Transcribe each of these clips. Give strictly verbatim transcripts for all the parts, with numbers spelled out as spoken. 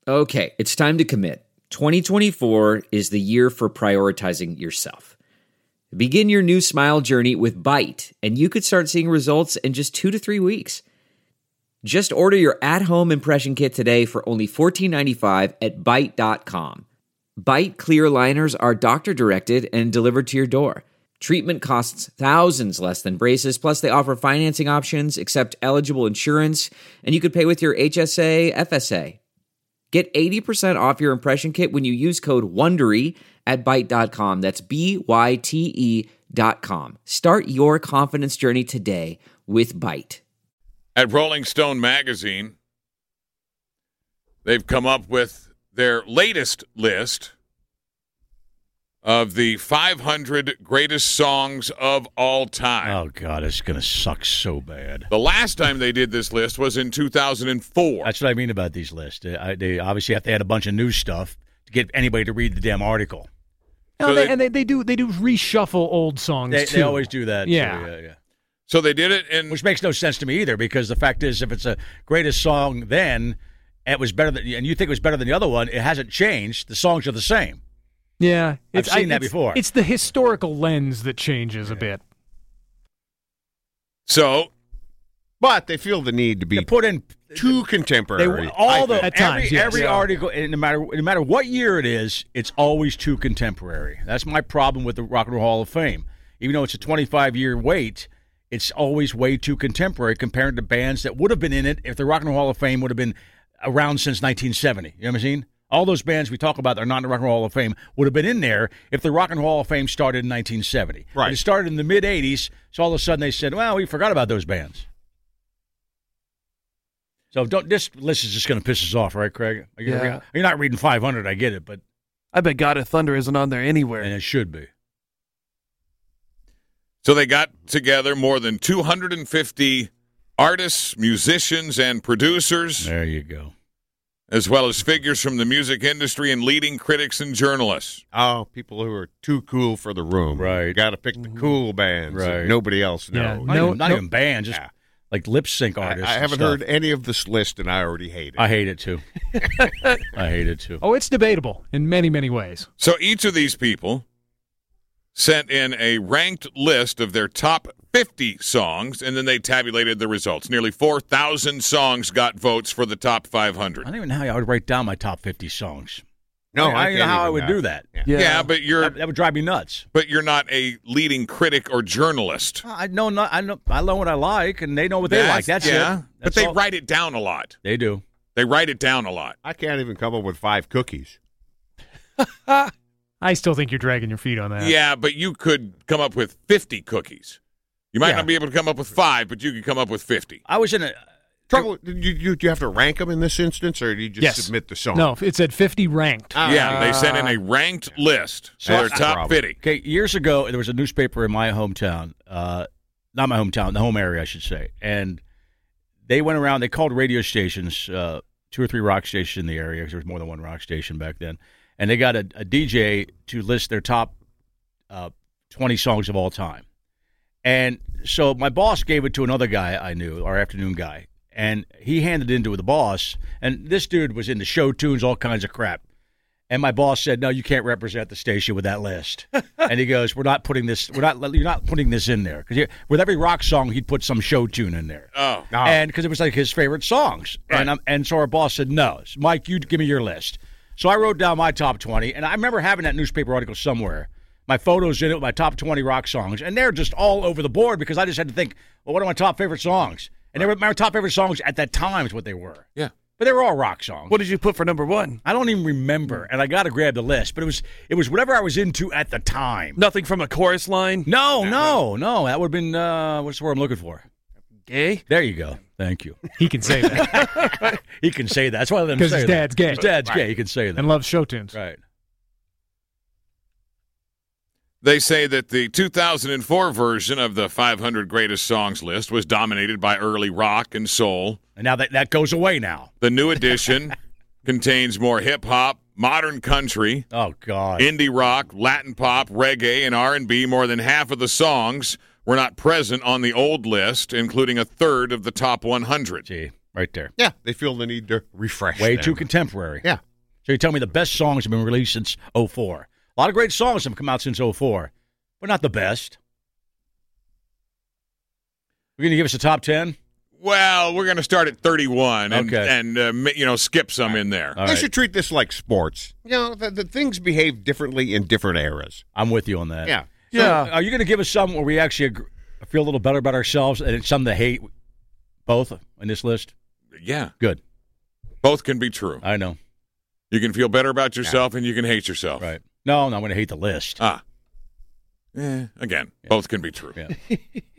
Okay, it's time to commit. twenty twenty-four is the year for prioritizing yourself. Begin your new smile journey with Byte, and you could start seeing results in just two to three weeks. Just order your at-home impression kit today for only fourteen ninety-five at byte dot com. Byte clear aligners are doctor-directed and delivered to your door. Treatment costs thousands less than braces, plus they offer financing options, accept eligible insurance, and you could pay with your H S A, F S A. Get eighty percent off your impression kit when you use code WONDERY at byte dot com. That's B Y T E dot com. Start your confidence journey today with Byte. At Rolling Stone magazine, they've come up with their latest list of the five hundred greatest songs of all time. Oh, God, it's going to suck so bad. The last time they did this list was in two thousand four. That's what I mean about these lists. I, they obviously have to add a bunch of new stuff to get anybody to read the damn article. No, So they, they- and they, they do they do reshuffle old songs, They, too. they always do that, Yeah. too. Yeah, yeah. So they did it in... Which makes no sense to me either, because the fact is, if it's a greatest song then, and it was better than, and you think it was better than the other one, it hasn't changed. The songs are the same. Yeah. I've seen that it's- before. It's the historical lens that changes a bit. So But they feel the need to be They put in too They, contemporary. all I the think. At times, every, yes. every Yeah. article, and no matter no matter what year it is, it's always too contemporary. That's my problem with the Rock and Roll Hall of Fame. Even though it's a twenty-five year wait, it's always way too contemporary compared to bands that would have been in it if the Rock and Roll Hall of Fame would have been around since nineteen seventy. You know what I'm saying? All those bands we talk about that are not in the Rock and Roll Hall of Fame would have been in there if the Rock and Roll Hall of Fame started in nineteen seventy. Right. But it started in the mid eighties, so all of a sudden they said, well, we forgot about those bands. So don't. This list is just going to piss us off, right, Craig? Are you, Yeah. You're not reading five hundred, I get it, but I bet God of Thunder isn't on there anywhere. and it should be. So they got together more than two hundred fifty artists, musicians, and producers, There you go. as well as figures from the music industry and leading critics and journalists. Oh, people who are too cool for the room. Right. You got to pick the cool bands that Right. nobody else Yeah. knows. Not, No- even, not no- even bands, just Yeah. like lip sync I, artists. I and haven't stuff. heard any of this list, and I already hate it. I hate it too. I hate it too. Oh, it's debatable in many, many ways. So each of these people sent in a ranked list of their top fifty songs, and then they tabulated the results. Nearly four thousand songs got votes for the top five I hundred. don't even know how I would write down my top fifty songs. No, I, I, I don't know can't how I even would now. do that. Yeah. Yeah. Yeah, but you're That, that would drive me nuts. but you're not a leading critic or journalist. I know, not, I know, I know what I like, and they know what they like. That's yeah, it. but That's they all. write it down a lot. They do. They write it down a lot. I can't even come up with five cookies. I still think you're dragging your feet on that. Yeah, but you could come up with fifty cookies. You might Yeah. not be able to come up with five, but you could come up with fifty. I was in a. Trouble, do you, you, do you have to rank them in this instance, or do you just Yes. submit the song? No, it said fifty ranked. Ah. Yeah, they sent in a ranked list So of their that's top the problem. fifty. Okay, years ago, there was a newspaper in my hometown, uh, not my hometown, the home area, I should say, and they went around. They called radio stations, uh, two or three rock stations in the area, because there was more than one rock station back then, and they got a, a D J to list their top uh, twenty songs of all time. And so my boss gave it to another guy I knew, our afternoon guy, and he handed it into the boss. And this dude was into show tunes, all kinds of crap. And my boss said, "No, you can't represent the station with that list." And he goes, "We're not putting this. We're not. You're not putting this in there because with every rock song, he'd put some show tune in there, Oh, No. and because it was like his favorite songs. Right. And I'm, and so our boss said, "No, Mike, you give me your list." So I wrote down my top twenty, and I remember having that newspaper article somewhere. My photos in it with my top twenty rock songs, and they're just all over the board because I just had to think, well, what are my top favorite songs? And they were my top favorite songs at that time is what they were. yeah. But they were all rock songs. What did you put for number one? I don't even remember, and I got to grab the list. But it was it was whatever I was into at the time. Nothing from a chorus line? No, no, no. That would have been uh, what's the word I'm looking for? Gay? There you go. Thank you. He can say that. He can say that. That's why I let him 'Cause say his that. dad's gay. His dad's gay. He can say that. And loves show tunes. Right. They say that the two thousand four version of the five hundred greatest songs list was dominated by early rock and soul. And now that that goes away now. The new edition contains more hip-hop, modern country, Oh God. indie rock, Latin pop, reggae, and R and B. More than half of the songs were not present on the old list, including a third of the top one hundred. Gee. right there. Yeah, they feel the need to refresh. Way them. too contemporary. Yeah. So you tell me the best songs have been released since oh four. A lot of great songs have come out since oh four, but not the best. We're going to give us a top ten? Well, we're going to start at thirty-one and, Okay. and uh, mi- you know, skip some in there. All They right. should treat this like sports. You know, the, the things behave differently in different eras. I'm with you on that. Yeah. So, Yeah. Are you going to give us some where we actually agree, feel a little better about ourselves and it's some to hate both in this list? Yeah, Good. both can be true. I know. You can feel better about yourself and you can hate yourself. Right. No, no, I'm going to hate the list. Ah. Eh, again, both can be true. Yeah.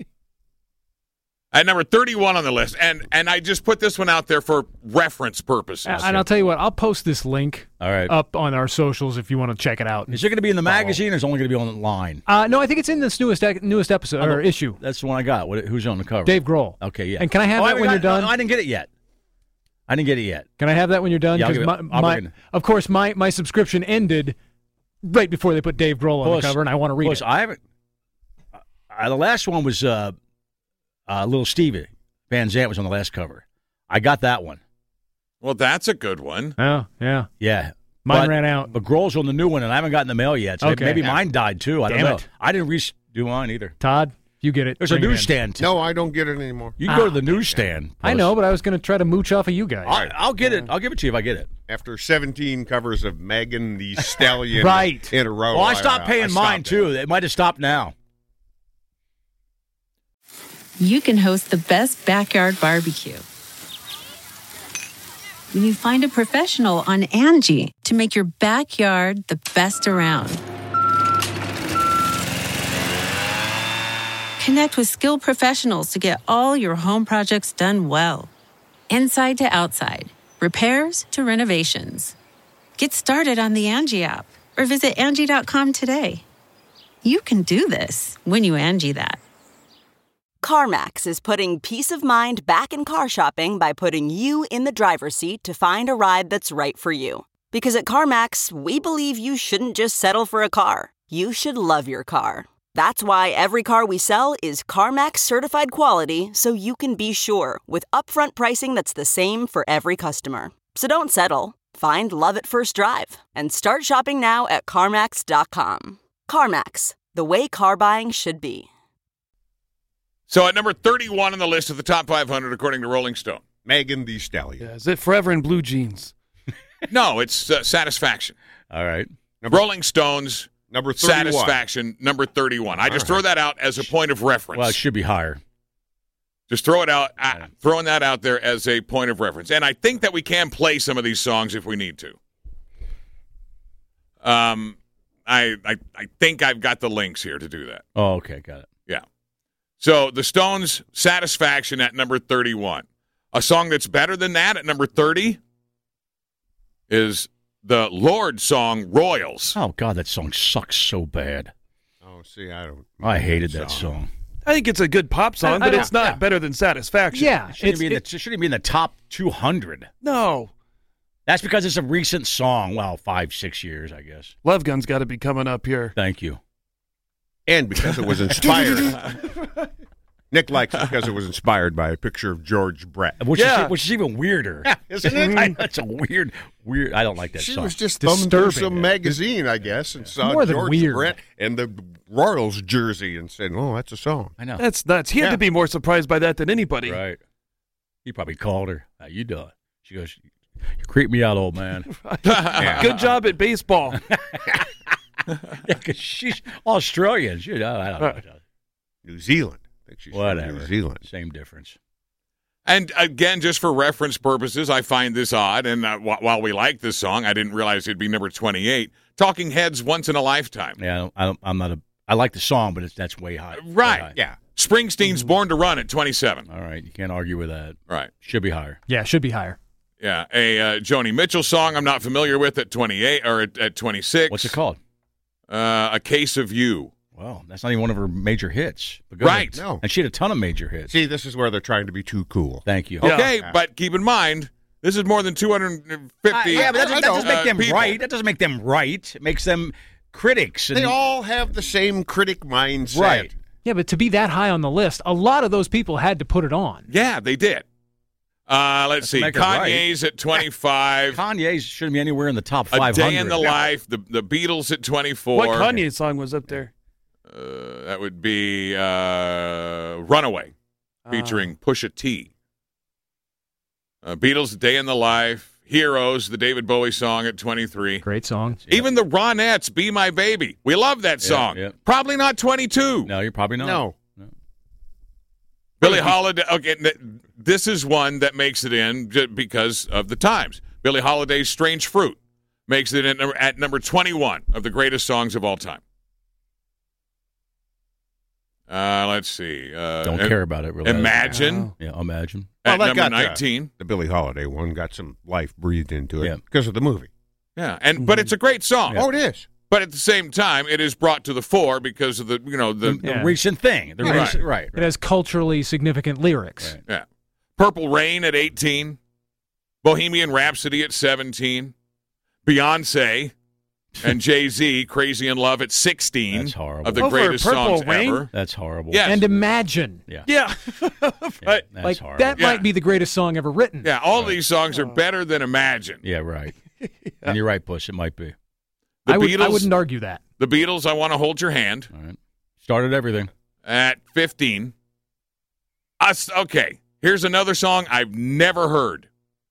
At number thirty-one on the list, and and I just put this one out there for reference purposes. And and I'll tell you what, I'll post this link All right. up on our socials if you want to check it out. Is it going to be in the magazine or is it only going to be online? Uh, no, I think it's in this newest newest episode or Oh, issue. That's the one I got. What, who's on the cover? Dave Grohl. Okay, yeah. And can I have Oh, that haven't when you're got- done? no, I didn't get it yet. I didn't get it yet. Can I have that when you're done? Yeah, I'll 'Cause give my, it- I'll my, bring it. of course, my, my subscription ended right before they put Dave Grohl on Plus- the cover, and I want to read plus, it. I haven't. Uh, the last one was uh, uh, Little Stevie. Van Zandt was on the last cover. I got that one. Well, that's a good one. Oh, yeah. Yeah. Mine But- ran out. But Grohl's on the new one, and I haven't gotten the mail yet. So Okay. maybe Yeah. mine died too. I Damn don't know. it. I didn't redo mine either. Todd, you get it. There's a Bring it in. newsstand. No, I don't get it anymore. You can go Ah. to the newsstand. I know, but I was going to try to mooch off of you guys. I'll, I'll get it. I'll give it to you if I get it. After seventeen covers of Megan the Stallion Right. in a row. Well, I stopped uh, paying I mine stopped too. It might have stopped now. You can host the best backyard barbecue when you find a professional on Angie to make your backyard the best around. Connect with skilled professionals to get all your home projects done well. Inside to outside, repairs to renovations. Get started on the Angie app or visit Angie dot com today. You can do this when you Angie that. CarMax is putting peace of mind back in car shopping by putting you in the driver's seat to find a ride that's right for you. Because at CarMax, we believe you shouldn't just settle for a car. You should love your car. That's why every car we sell is CarMax certified quality, so you can be sure with upfront pricing that's the same for every customer. So don't settle. Find love at first drive and start shopping now at CarMax dot com. CarMax, the way car buying should be. So at number thirty-one on the list of the top five hundred, according to Rolling Stone. Megan the Stallion. Yeah, is it Forever in Blue Jeans? No, it's uh, Satisfaction. All right. Number, Rolling Stones, number thirty-one. Satisfaction, number thirty-one. I just All throw that out as a point of reference. Well, it should be higher. Just throw it out, uh, throwing that out there as a point of reference. And I think that we can play some of these songs if we need to. Um, I, I, I think I've got the links here to do that. Oh, okay. Got it. Yeah. So the Stones' Satisfaction at number thirty-one. A song that's better than that at number thirty is the Lorde song Royals. Oh, God, that song sucks so bad. Oh, see, I don't. I hated that song. I think it's a good pop song, I- I but don't- it's not yeah. better than Satisfaction. Yeah. It shouldn't, It's, be in the, it- it shouldn't be in the top two hundred. No. That's because it's a recent song. Well, five, six years, I guess. Love Gun's got to be coming up here. Thank you. And because it was inspired. Nick likes it because it was inspired by a picture of George Brett. Which, Yeah. is, which is even weirder. Isn't it? I, that's a weird, weird. I don't like that She song. was just thumbing through Disturbing. some magazine, I guess, and saw More than George weird. Brett and the Royals jersey and said, "Oh, that's a song." I know. That's nuts. He had Yeah. to be more surprised by that than anybody. Right. He probably called her. How you doing? She goes, "You creep me out, old man." Good job at baseball. Yeah, because she's Australian. She, I don't know. New Zealand. I think she's from Whatever. New Zealand. Same difference. And again, just for reference purposes, I find this odd. And uh, wh- while we like this song, I didn't realize it'd be number twenty-eight. Talking Heads, Once in a Lifetime. Yeah, I don't, I don't, I'm not a. I like the song, but it's that's way high. way Right. high. Yeah. Springsteen's Born to Run at twenty-seven. All right, you can't argue with that. Right. Should be higher. yeah, should be higher. Yeah. A uh, Joni Mitchell song I'm not familiar with at twenty-eight or at, at twenty-six. What's it called? Uh, A Case of You. Well, that's not even one of her major hits. But go Right. ahead. No. And she had a ton of major hits. See, this is where they're trying to be too cool. Thank you. Yeah. Okay, but keep in mind, this is more than two hundred fifty. Uh, yeah, but that, I doesn't- that doesn't uh, make them people. right. That doesn't make them right. It makes them critics. And, They all have the same critic mindset. Right. Yeah, but to be that high on the list, a lot of those people had to put it on. Yeah, they did. Uh, let's see. make it right. Kanye's at twenty-five. Kanye shouldn't be anywhere in the top A five hundred. Day in the Life. The the Beatles at twenty-four. What Kanye song was up there? Uh, that would be uh, Runaway, featuring Pusha T. Uh, Beatles, A Day in the Life. Heroes, the David Bowie song at twenty-three. Great song. Even the Ronettes, Be My Baby. We love that song. yeah. Probably not twenty-two. No, you're probably not. No. Billie Holiday. Okay, th- this is one that makes it in j- because of the times. Billie Holiday's "Strange Fruit" makes it in at number twenty-one of the greatest songs of all time. Uh, let's see. Uh, Don't Im- care about it, really. Imagine Yeah, Imagine. at Well, that number got, uh, nineteen. The Billie Holiday one got some life breathed into it Yeah. because of the movie. Yeah, and but it's a great song. Oh, it is. But at the same time, it is brought to the fore because of the you know the The Yeah. recent thing. The Right. recent, right. It has culturally significant lyrics. Right. yeah. Purple Rain at eighteen, Bohemian Rhapsody at seventeen, Beyonce and Jay-Z, Crazy in Love at sixteen. That's horrible. Of the Over greatest Purple songs Rain? ever. That's horrible. Yes. And Imagine. Yeah. Yeah. Yeah, Right. that's Like, horrible. that Yeah. might be the greatest song ever written. Yeah, all these songs are better than Imagine. Yeah, right. And you're right, Bush. It might be. The I, would, Beatles, I wouldn't argue that. The Beatles, I Want to Hold Your Hand All right. Started everything. at fifteen. Us, okay, here's another song I've never heard.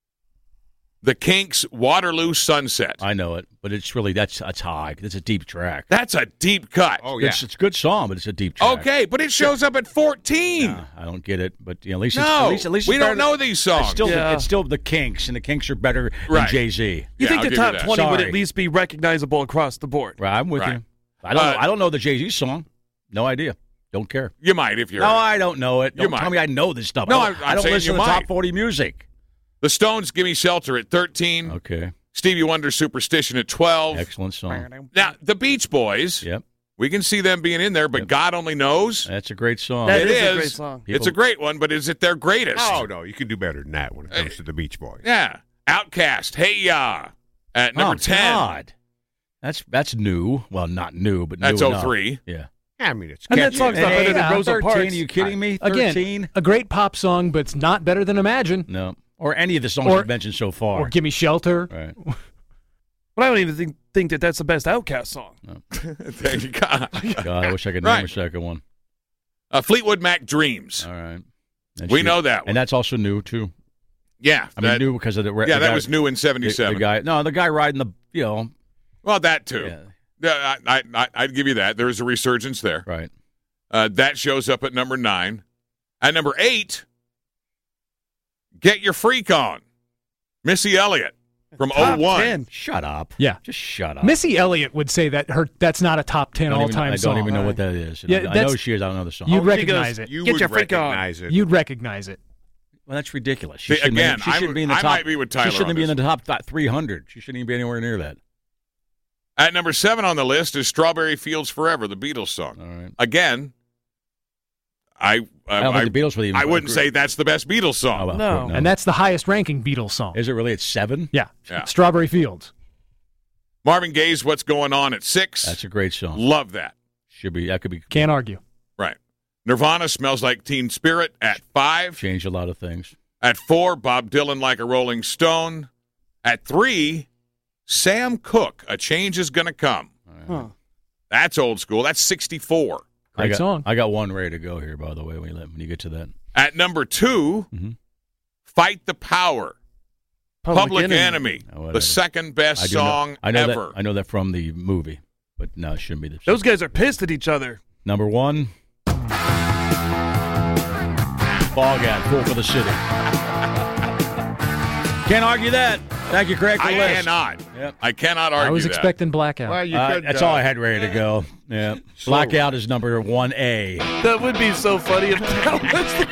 The Kinks' Waterloo Sunset. I know it, but it's really that's that's high. It's a deep track. That's a deep cut. Oh, yeah. It's, it's a good song, but it's a deep track. Okay, but it shows up at fourteen. Nah, I don't get it, but you know, at least it's, No, at least, at least we it's don't better- know these songs. It's still, Yeah. the, it's still the Kinks, and the Kinks are better Right. than Jay Z. You Yeah, think I'll the give you top that. twenty would Sorry. at least be recognizable across the board? Right, I'm with Right. you. I don't. Uh, know, I don't know the Jay Z song. No idea. Don't care. You might if you're. No, I don't know it. You Don't might. tell me I know this stuff. No, I I'm- don't, I'm I don't saying listen you to the top might. forty music. The Stones' Gimme Shelter at thirteen. Okay, Stevie Wonder's Superstition at twelve. excellent song. Now, the Beach Boys, Yep, we can see them being in there, but Yep. God only knows. that's a great song. That It is a is. great song. People- It's a great one, but is it their greatest? Oh, no, you can do better than that when it comes to the Beach Boys. Yeah. Outcast, Hey Ya, at number oh, ten. God. That's that's new. Well, not new, but That's new oh enough. three. Yeah. I mean, it's And that catchy. song's not better than uh, Rosa thirteen, Parks. Are you kidding me? Thirteen? Again, a great pop song, but it's not better than Imagine No, or any of the songs Or- you've mentioned so far. or Gimme Shelter. Right. But I don't even think, think that that's the best Outkast song. There you go. God, I wish I could Right. name a second one. Uh, Fleetwood Mac Dreams. All right. And We she- know that one. and that's also new too. Yeah. I mean, that, new because of the yeah, the that guy- was new in the, seventy-seven. the guy. No, the guy riding the you know. Well, that too. Yeah, Yeah, I, I, I'd give you that. There is a resurgence there. right. Uh, that shows up at number nine. At number eight, Get Your Freak On. Missy Elliott from Top oh one. ten. Shut up. Yeah. Just shut up. Missy Elliott would say that her that's not a top ten I don't all even- time I song. don't even know what that is. Yeah, I know that's- she is. I don't know the song. You'd Oh, she recognize goes, it. You Get would your freak on. recognize it. You'd recognize it. Well, that's ridiculous. She See, shouldn't again, be, she I shouldn't would- be in the I top. might be with Tyler She shouldn't on be in this the top th- three hundred. She shouldn't even be anywhere near that. At number seven on the list is Strawberry Fields Forever, the Beatles song. All right. Again, I uh, I don't I, think the Beatles would even. I wouldn't say that's the best Beatles song. Oh, well, No. And that's the highest ranking Beatles song. Is it really at seven? Yeah. Yeah. Strawberry Fields. Marvin Gaye's What's Going On at six. That's a great song. Love that. Should be. That could be. Can't argue. Right. Nirvana Smells Like Teen Spirit at five. Changed a lot of things. At four, Bob Dylan Like a Rolling Stone. At three, Sam Cooke, A Change Is Gonna Come. Huh. That's old school. That's sixty-four. I Great got, song. I got one ready to go here. By the way, when you, let, when you get to that. At number two, Mhm. Fight the Power. Public, Enemy, Oh, whatever. the second best I do know- song I know ever. That, I know that from the movie, but no, it shouldn't be the Those guys are pissed at each other. number one. Ball Gap, Fool for the City. Can't argue that. Thank you, Craig. For I the list. cannot. Yep. I cannot argue I was that. expecting Blackout. Well, you Uh, could, that's uh, all I had ready to go. Yeah. Slow Blackout is number one A. That would be so funny if that was the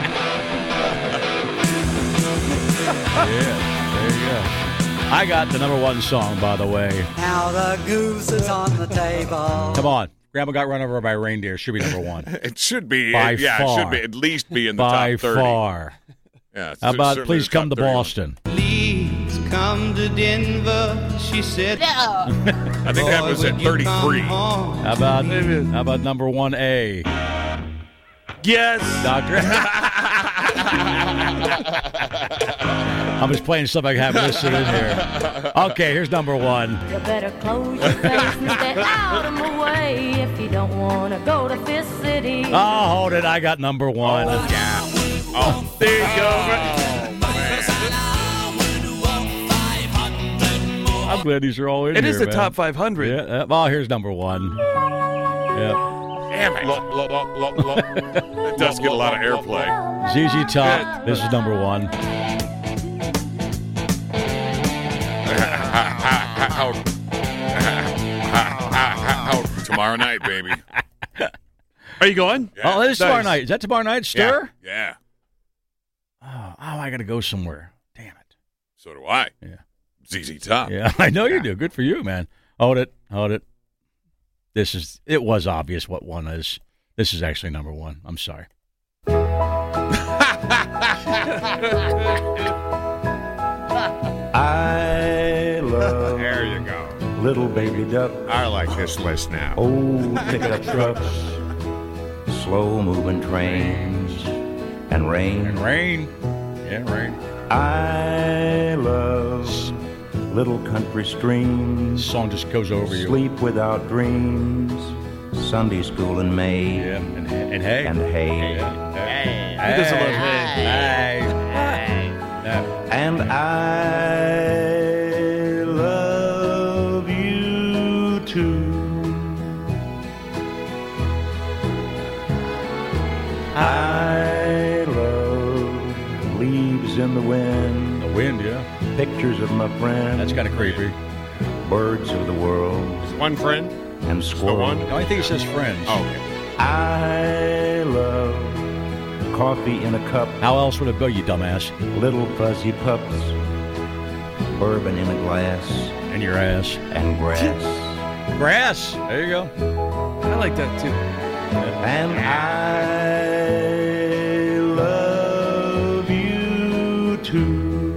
Yeah, there you go. I got the number one song, by the way. Now the goose is on the table. Come on. Grandma Got Run Over by a Reindeer should be number one. It should be. By yeah, it far. should be at least be in the By top thirty. far. Yeah, it's How about certainly Please the Come top to thirty. Boston? Please come to Denver, she said. I think that was at thirty-three. How about, how about number one A? yes. Doctor? I'm just playing stuff I have listed in here. Okay, here's number one. You better close your face and stay out of my way if you don't want to go to Fifth City. Oh, hold it. I got number one. Oh, yeah. Oh, There you go. I'm glad these are all in It here, is the man. top five hundred. Yeah. uh, Well, here's number one. Yeah. damn it. Lo, lo, lo, lo, lo. It does get a lot of airplay. Z Z Top. This is number one. how, how, how, tomorrow night, baby. Are you going? Yeah. Oh, it is tomorrow Nice. night. Is that tomorrow night? Stir? Yeah. Oh, oh, I got to go somewhere. Damn it. So do I. Yeah. Z Z Top. Yeah, I know you do. Good for you, man. Hold it. Hold it. This is, it was obvious what one is. This is actually number one. I'm sorry. I love There you go. little baby duck. I like this list now. Old pickup trucks, slow moving trains, and rain. And rain. Yeah, rain. I love little country streams. This song just goes over you. Sleep without dreams. Sunday school in May. Yeah, and, and hay. And hay. Hey. He doesn't love hay. Hey. Yeah. And I love you too. I love leaves in the wind. The wind, yeah. Pictures of my friends. That's kind of creepy. Birds of the world One friend? and The squirrels. one? The only thing it says friends. Oh, okay. I love coffee in a cup. How else would it go, you dumbass? Little fuzzy pups. Bourbon in a glass. And your ass. And grass. Grass. There you go. I like that too. And I love you too.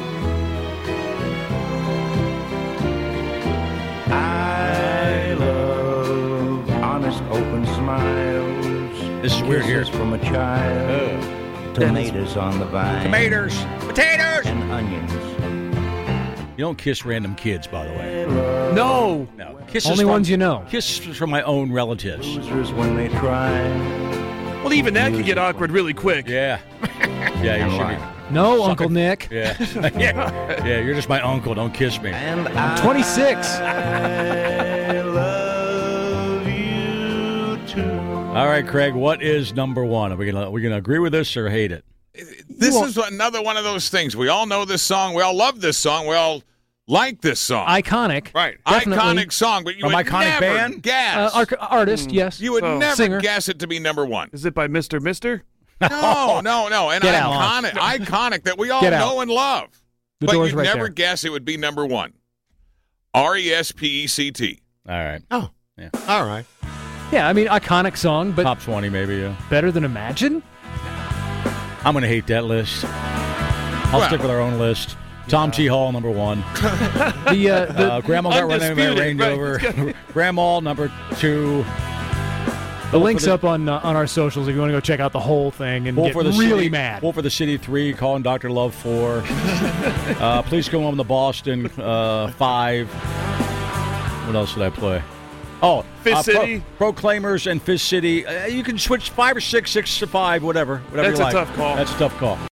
I love honest open smiles. This is weird here. Kisses from a child. Tomatoes on the vine. Tomatoes. Potatoes. And onions. You don't kiss random kids, by the way. No. No. Kisses Only from, ones you know. Kisses from my own relatives. Losers when they try. Well, even that could get awkward really quick. Yeah. Yeah, you And should lie. be. No, Suck Uncle it. Nick. Yeah. yeah. Yeah, you're just my uncle. Don't kiss me. And I'm twenty-six. I love you too. All right, Craig, what is number one? Are we gonna are we gonna agree with this or hate it? This is another one of those things. We all know this song. We all love this song. We all like this song. Iconic. Right. Definitely. Iconic song, but you From would iconic never band? guess. Uh, ar- artist, yes. you would Oh. never Singer. guess it to be number one. Is it by Mister Mister? No, no, no. And Get out. iconic, iconic that we all Get out. know and love. The but door's you'd right never there. guess it would be number one. R E S P E C T. All right. Oh. Yeah. All right. Yeah, I mean, iconic song, but Top twenty, maybe, yeah. better than Imagine? I'm going to hate that list. I'll Well. stick with our own list. Tom T. Hall, number one. The, uh, the, Uh, Grandma got run over by a Undisputed, Range right. Rover. Grandma, number two. the link's up on uh, on our socials if you want to go check out the whole thing and Wolf get for the really City, mad. Wolf for the City, three. Calling Doctor Love, four. uh, Please Come Home to Boston, uh, five. What else did I play? Oh, Fist uh, Pro- City. Proclaimers and Fist City. Uh, you can switch five or six, six to five, whatever. whatever That's you a like. tough call. That's a tough call.